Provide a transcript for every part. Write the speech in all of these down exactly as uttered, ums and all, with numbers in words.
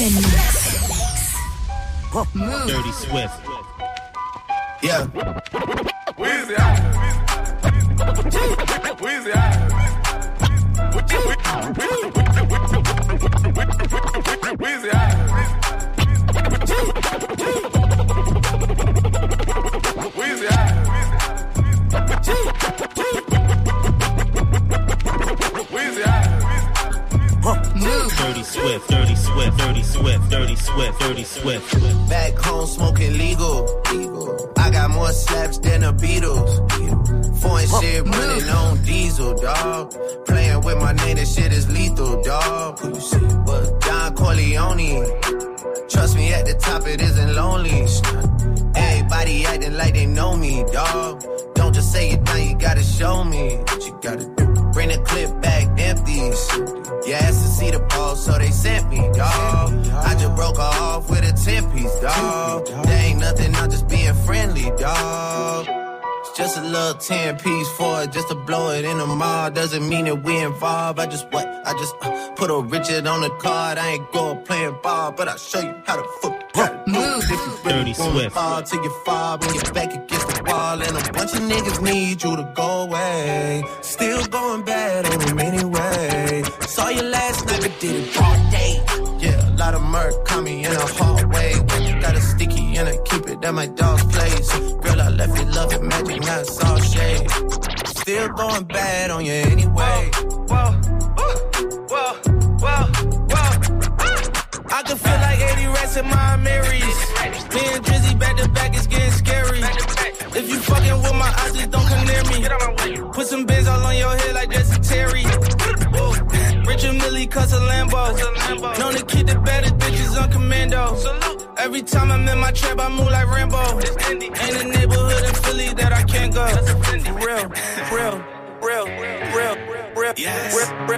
the mix. Huh. Move. Dirty Swift. Yeah. Weezy out. Weezy out. Weezy out. Weezy out. Huh. Move. Dirty Swift, Dirty Swift, Dirty Swift, Dirty Swift, Dirty Swift. Back home smoking legal. legal. I got more slaps than the Beatles. Foreign huh. shit running on diesel, dog. Playing with my name, this shit is lethal, dog. Who you see? What? Don Corleone. Trust me, at the top it isn't lonely. Everybody acting like they know me, dog. Don't just say it now, you gotta show me what you gotta do. Bring the clip back empties. You asked to see the ball, so they sent me, dog. I just broke her off with a ten-piece, dog. There ain't nothing, I'm just being friendly, dog. It's just a little ten-piece for it, just to blow it in the mall. Doesn't mean that we involved. I just what? I just uh, put a Richard on the card. I ain't going playing ball, but I'll show you how to foot. Move if you really wanna fall till you fall when you're back against the wall. And a bunch of niggas need you to go away. Still going bad on them anyway. Saw you last night, but did it all day. Yeah, a lot of murk caught me in a hallway. Got a sticky and I keep it at my dog's place. Girl, I left it, love it, magic, not it's all shade. Still going bad on you anyway. Whoa, whoa, whoa, whoa, whoa. I can feel like eighty rats in my Marys. Me and Drizzy back to back, it's getting scary. If you fucking with my eyes, just don't come near me. Put some bins all on your head like Jesse Terry. Richard Millie cuss a Lambo. Known to keep the better bitches on commando. Every time I'm in my trap, I move like Rambo. Ain't a neighborhood in Philly that I can't go. Real, real, real, real, real, yes. real, real,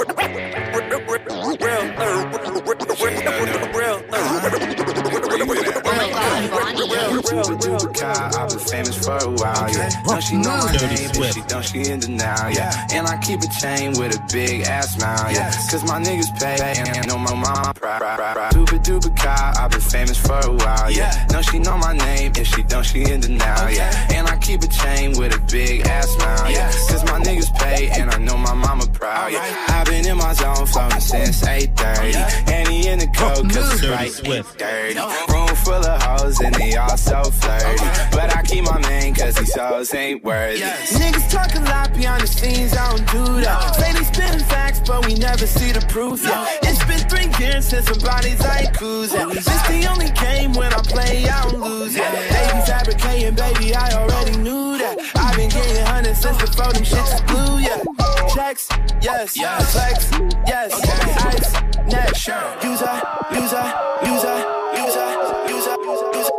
I've been famous for a while, yeah. Know she know my name, but she don't, she in denial, yeah. And I keep a chain with a big ass smile, yeah. Cause my niggas pay, and I know my mom proud. Super duper car, I've been famous for a while, yeah. Know she know my name, if she don't, she in denial, yeah. And I keep a chain with a big ass smile, yeah. Cause my niggas pay, and I know my mama proud, yeah. I've been in my zone floating since eight thirty. Annie in the coat, cause it's right and dirty. Room full of hoes, and they all so flirty. But I keep my man, cause these hoes ain't worthy. Yes. Niggas talk a lot behind the scenes, I don't do that. Say they spitting facts, but we never see the proof, yeah. It's been three years since some bodies I ain't cruising. This the only game when I play, I don't lose, yeah. They be fabricating, baby, I already knew that. I've been getting hundreds since before them shits was blue, yeah. Checks, yes, yes. Flex, yes, okay. Ice, net, sure. User, user, user, user, user, user,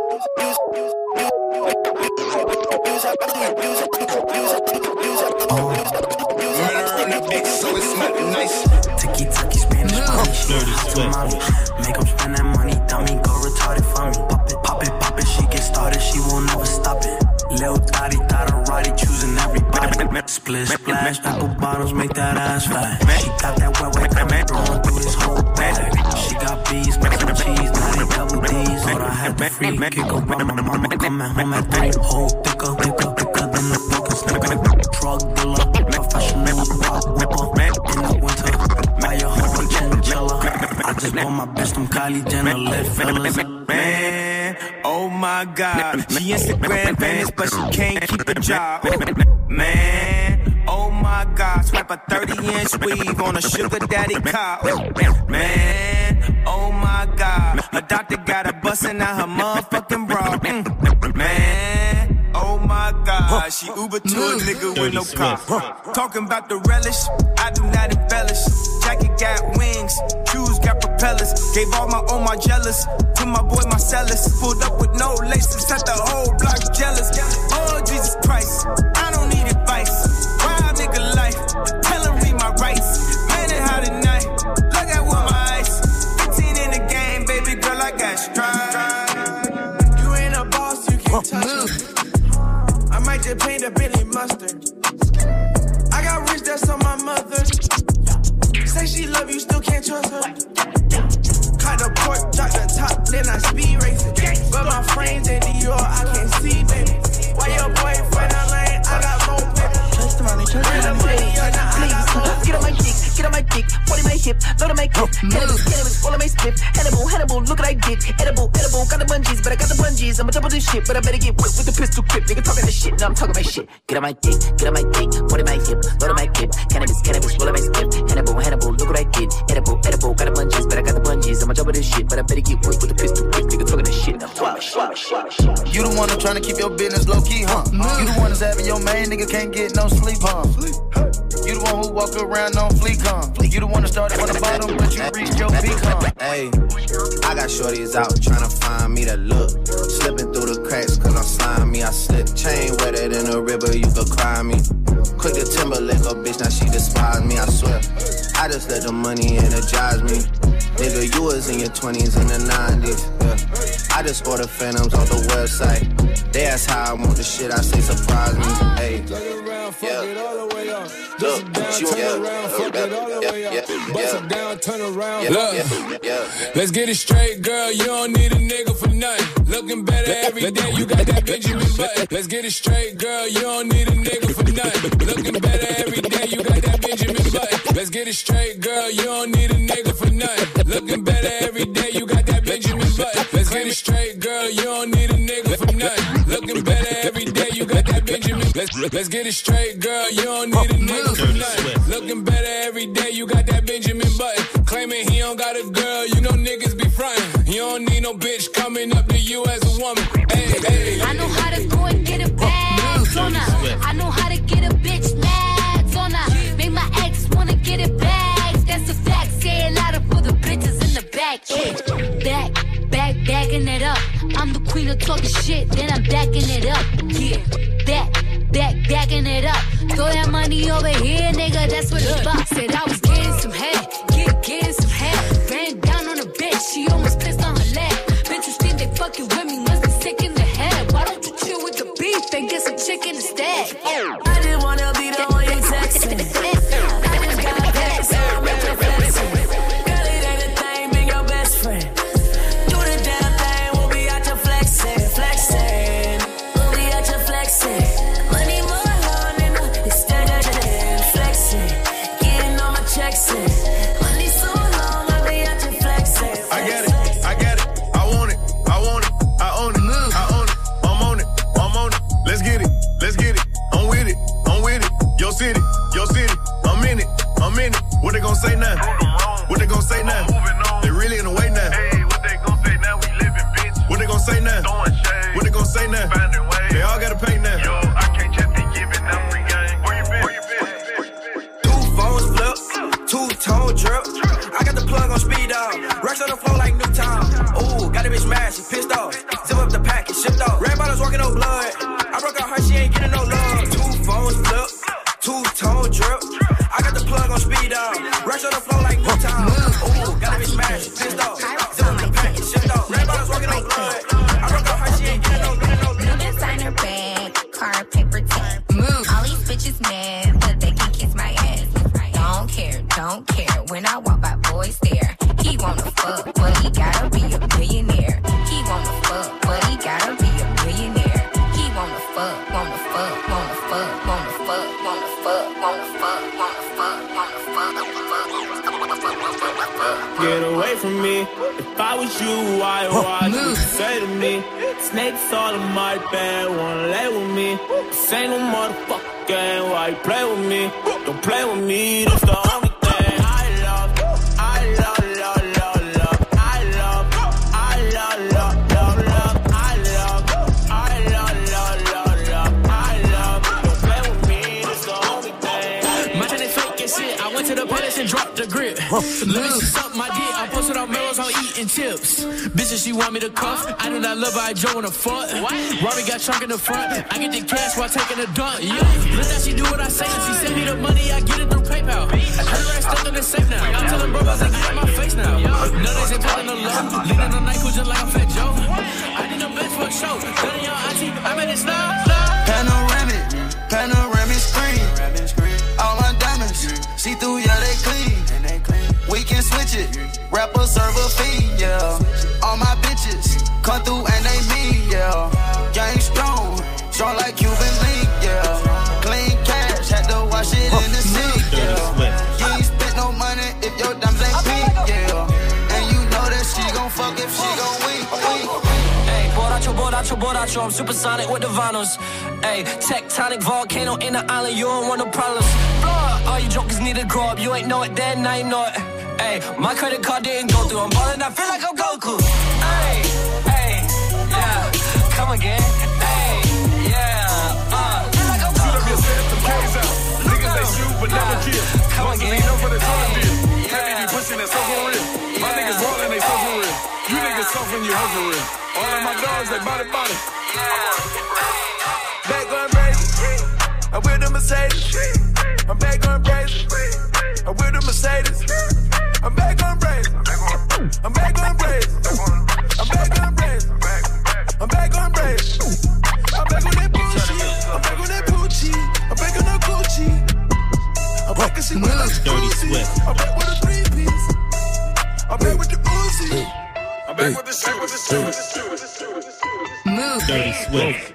Tiki-taki Spanish money, make them spend that money, dummy, go retarded for me. Pop it, pop it, pop it, she get started, she won't never stop it. Lil Thotty, Thotty, choosing everybody. Split, splash, apple bottles, make that ass fat. She got that wet, wet, wet, throwing through this whole bag. She got B's, make some cheese, now they double D's. Thought I had the free kick around my mama, come at home at three. Whole thicker, thicker, thicker than the thickest nigga. Drug dealer, professional rock whipper. In the winter, buy your whole chinchilla. I just want my bitch, them Kylie Jenner, lit fellas. Man, oh my God. She Instagram famous, but she can't keep a job. Man, oh my God. Swipe a thirty inch weave on a sugar daddy car. Man, oh my God. Her doctor got her busting out her motherfucking bra. Man, oh my God. She Uber to a nigga with no car. Talking about the relish, I do not embellish. Jacket got wings, shoes got propellers. Gave all my own Margellas to my boy Marcellus. Pulled up with no laces, set the whole block jealous. Oh Jesus Christ, I don't need advice. Wild nigga life, tell him read my rights. Man it hot tonight, look at what my eyes. fifteen in the game, baby girl, I got stride. You ain't a boss, you can't touch me. I might just paint a Bentley mustard. I got rich, that's on my mother. Say she love you, still can't trust her. Caught the port hip, load of my clip. Cannabis, cannabis, all of my split. Hannibal, Hannibal, look what I did. Edible, edible, got the bungees, but I got the bungees. I'ma double this shit, but I better get whipped with the pistol grip. Nigga talking that shit, now I'm talking my shit. Get on my dick, get on my dick, what in my hip, load of my clip. Cannabis, cannabis, all of my split. Hannibal, Hannibal, look what I did. Edible, edible, got the bungees, but I got the bungees. I'ma double this shit, but I better get whipped with the pistol grip. Nigga talking that shit, now I'm talking my shit. You the one that's trying to keep your business low key, huh? You the one that's having your main nigga can't get no sleep, huh? You the one who walk around on fleek, huh? You the one that started from the bottom, but you reached your peak, huh? Hey, I got shorties out tryna find me that look. Slipping through the cracks cause I'm slimy. I slip chain wetter than a river, you could cry me. Quick to Timberlake a bitch, now she despise me, I swear. I just let the money energize me. Nigga, you was in your twenties and the nineties, yeah. I just order phantoms off the website. They ask how I want the shit, I say surprise me. Hey, yeah. Look, you, yeah, yeah, yeah, bust it down, turn around. Look, let's get it straight, girl. You don't need a nigga for nothing. Looking better every day, you got that Benjamin Button. Let's get it straight, girl. You don't need a nigga for nothing. Looking better every day, you got that Benjamin Button. Let's get it straight, girl. You don't need a nigga for nothing. Looking better every day, you got that Benjamin Button. Let's get it straight, girl. You don't need a nigga for nothing. Looking better every day, you got that Benjamin. Let's let's get it straight, girl. You don't need a nigga for nothing. Looking better every day, you got that Benjamin Button. Claiming he don't got a girl, you know niggas be frontin'. You don't need no bitch coming up to you as a woman. Hey, hey. I know how to go and get a bag on her. I know how to get a bitch mad on her. Make my ex wanna get it back. That's a fact. Say it louder for the bitches in the back. Yeah. Back, back, backing it up. I'm the queen of talking shit, then I'm backing it up. Yeah. Back, back, backing it up. Throw that money over here, nigga. That's what it's about. Said I was getting some head, get, getting some head. Ran down on a bitch, she almost pissed on her leg. Bitches think they fucking with me, must be sick in the head. Why don't you chill with the beef and get some chicken instead? I just wanna be the one you texting. I just got paid, so I'm at your flexing. Girl, it ain't a thing, be your best friend. Do the damn thing, we'll be out your flexing, flexing. We'll be out your flexing. Money more long than a extended flexing. Getting all my checks in. Money so long, I'll be out your flexing. I get it, I get it, I want it, I want it, I own it, I own it, I'm on it, I'm on it. Let's get it, let's get it, I'm with it, I'm with it. Yo city, yo city, I'm in it, I'm in it. What they gon' say now? What they gon' say now? They really in the way now. Hey, what they gon' say now? We living, bitch. What they gon' say now? What they gon' say now? They all gotta pay now. Yo, I can't just be giving them free game. Where you been? Where you been? Two phones flip, two tone drip. I got the plug on speed dial. Racks on the floor like Newtown. Ooh, got a bitch mad, she pissed off. Zip up the package, shipped off. Red bottles walking no blood. I broke out her, she ain't getting no love. Two phones flip, two tone drip. I got the plug on speed dial. Racks on the floor like Newtown. Ooh, got a bitch mad, she pissed off. Zip up the package, shipped off. Red bottles walking no blood. I broke out her, she ain't getting no love. New designer bag, car, paper, tape. Move. All these bitches mad, but they can kiss my ass. Don't care, don't care. When I walk by, boys stare. He wanna fuck, but he gotta be a millionaire. He wanna fuck, but he gotta be a millionaire. He wanna fuck, wanna fuck, wanna fuck, wanna fuck, wanna fuck, wanna fuck, wanna fuck, wanna fuck, wanna fuck. Get away from me. If I was you, why, why would you say to me? Snakes all in my bed, wanna lay with me. This ain't no motherfucking game, why you play with me? Don't play with me, that's the only thing I love. I love, love, love, love. I love, I love, love, love, love. I love, I love, love, love, love. I love, don't play with me, that's the only thing. My turn is fake and shit, I went to the palace and dropped the grip. Let me see something I did, I posted on Melrose on eating chips. Bitches, she want me to cuff, I do not love her, I Joe in the front. Robbie got trunk in the front, I get the cash while taking a dump. Yeah, look how she do what I say, and she send me the money, I get it through PayPal. Her ass stuck in the safe now, I'm telling bro, I get in my face now. None of ain't telling the love, leaning on night, just like I'm Fat Joe. I need a bitch for a show, none of y'all auntie, I made it snow. Panoramic, panoramic screen. All my diamonds, see through, yeah, they clean. We can switch it, rapper, server, fiend, yeah. All my bitches come through and they mean, yeah. Gang strong, strong like Cuban link, yeah. Clean cash, had to wash it in the sink, yeah. You ain't spent no money if your diamonds ain't fuck if she gon' win. Hey, borracho, borracho, borracho, I'm supersonic with the vinyls. Hey, tectonic volcano in the island, you don't want no problems. Blow up, all you jokers need to grow up, you ain't know it then, now you know it. Hey, my credit card didn't go through, I'm ballin', I feel like I'm Goku. Hey, hey, yeah, come again. Hey, yeah, uh, feel like I'm Goku. Shoot up yourself, some K's out. Niggas they shoot but never kill. Come again. Over the drug deal. Heavy be pushing that so for real. My niggas rollin', they so for real. You niggas suffering, you hurt for real. All of my dogs, they body body. Back going crazy. I'm with the Mercedes. I'm back going crazy. I'm with the Mercedes. I'm back going crazy. I'm back going crazy. I'm back going crazy. I'm back going crazy. I'm back on that bullshit. I'm back on that Gucci. I'm back on that Gucci. I'm back and she with us Gucci. I'm back with a three piece. I'm back with the Uzi. I'm back with the shit, with the shit, with the shit, with the shit, with the shit. Move. Dirty Swift.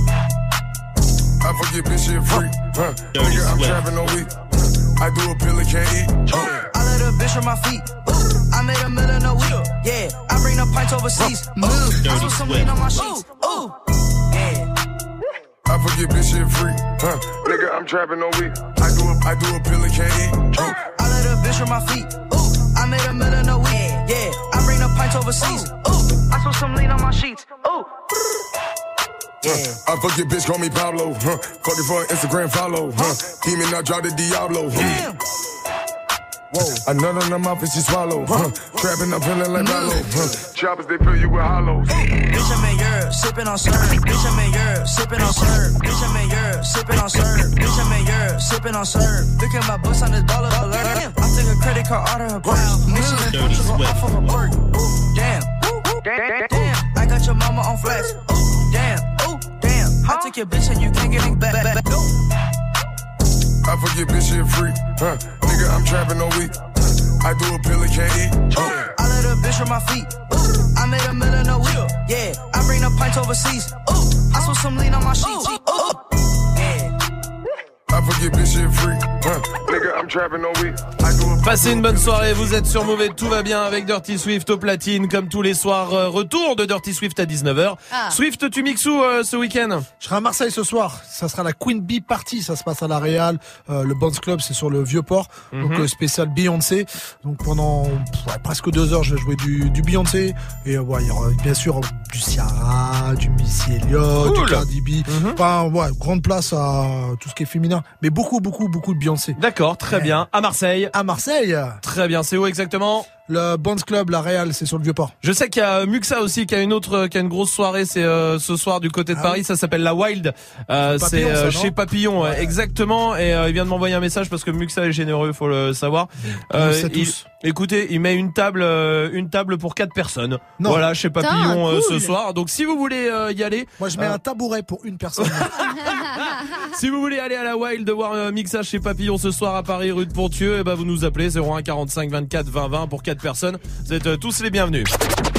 I forget bitch shit free. Huh. Nigga, I'm trapping all week. I do a pill and can't eat. Uh. I let a bitch on my feet. Ooh, I made a million a week. Yeah, I bring the pints overseas. Move. I put some lean on my sheets. Ooh, yeah. I forget bitch shit free. Huh. Nigga, I'm trapping all week. I do a, I do a pill and can't eat. Uh. I let a bitch on my feet. Ooh, I made a million a week. Yeah, I bring the pints overseas. Ooh, I put some lean on my sheets. Ooh. Yeah. Uh, I fuck your bitch, call me Pablo. Huh. Fuck it for an Instagram follow. Huh. Demon, I drop the Diablo. Huh. Whoa. Another in the mouth and she swallow. Huh. Trapping, I'm feeling like Rollo. Huh. Choppers, they fill you with hollows. Bitch, I'm in Europe, sipping on syrup. Bitch, I'm in Europe, sipping on syrup. Bitch, I'm in Europe, sipping on syrup. Bitch, I'm in Europe, sipping on syrup. Look at my books on this dollar alert. I took a credit card out of her purse. Mission and Portugal off of her work. Damn. Damn. Damn. I got your mama on flex. Damn. I took your bitch and you can't get it back, back, back. I forget bitch shit free. Huh. Nigga, I'm trapping all week. I do a pill and can't eat. Uh. I let a bitch on my feet. Ooh, I made a million a week. Yeah, I bring the pints overseas. Ooh, I put some lean on my sheets. Ooh, yeah. I forget bitch shit free. Huh. Nigga, I'm trapping all week. I do a Passez une bonne soirée, vous êtes sur Move et tout va bien avec Dirty Swift au platine comme tous les soirs. Retour de Dirty Swift à dix-neuf heures. Ah. Swift, tu mixes où euh, ce week-end? Je serai à Marseille ce soir. Ça sera la Queen Bee Party. Ça se passe à la Real. Euh, le Bounce Club, c'est sur le Vieux-Port. Mm-hmm. Donc euh, spécial Beyoncé. Donc pendant ouais, presque deux heures, je vais jouer du, du Beyoncé. Et euh, ouais, il y aura bien sûr du Ciara, du Missy Elliott, cool. Du Cardi B. Mm-hmm. Enfin, ouais, grande place à tout ce qui est féminin. Mais beaucoup, beaucoup, beaucoup de Beyoncé. D'accord, très ouais. bien. À Marseille. À Marseille. Très bien. C'est où exactement? Le Bounce Club, la Real, c'est sur le Vieux-Port. Je sais qu'il y a Muxa aussi, qui a une autre, qui a une grosse soirée, c'est euh, ce soir du côté de ah Paris, oui. Ça s'appelle la Wild. Euh, c'est euh, ça, chez Papillon, ouais. Exactement. Et euh, il vient de m'envoyer un message parce que Muxa est généreux, faut le savoir. Euh, il, écoutez, il met une table, euh, une table pour quatre personnes. Non. Voilà, chez Papillon euh, cool. ce soir. Donc si vous voulez euh, y aller, moi je mets euh... un tabouret pour une personne. Si vous voulez aller à la Wild de voir euh, Muxa chez Papillon ce soir à Paris, rue de Pontieux, et ben vous nous appelez zéro un quarante-cinq vingt-quatre vingt vingt pour quatre personnes. Vous êtes euh, tous les bienvenus.